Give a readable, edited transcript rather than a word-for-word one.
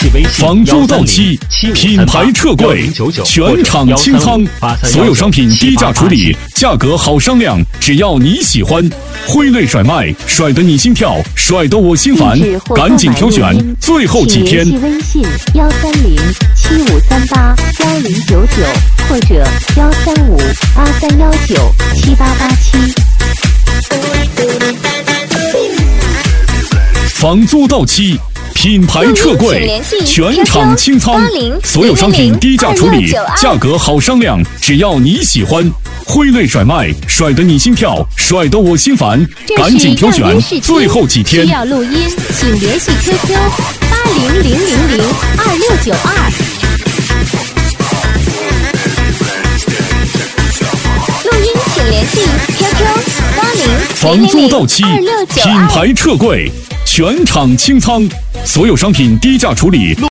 房租到期，品牌撤柜，全场清仓，所有商品低价处理，价格好商量，只要你喜欢。挥泪甩卖，甩得你心跳，甩得我心烦，赶紧挑选，最后几天。 联系微信13075381099或者13583197887。 房租到期，品牌撤柜，全场清仓，所有商品低价处理，价格好商量，只要你喜欢。挥泪甩卖，甩得你心跳，甩得我心烦，赶紧挑选，最后几天。 需要录音，请联系 QQ8000022692。录音请联系 QQ 8000。 房租到期，品牌撤柜，全场清仓，所有商品低价处理。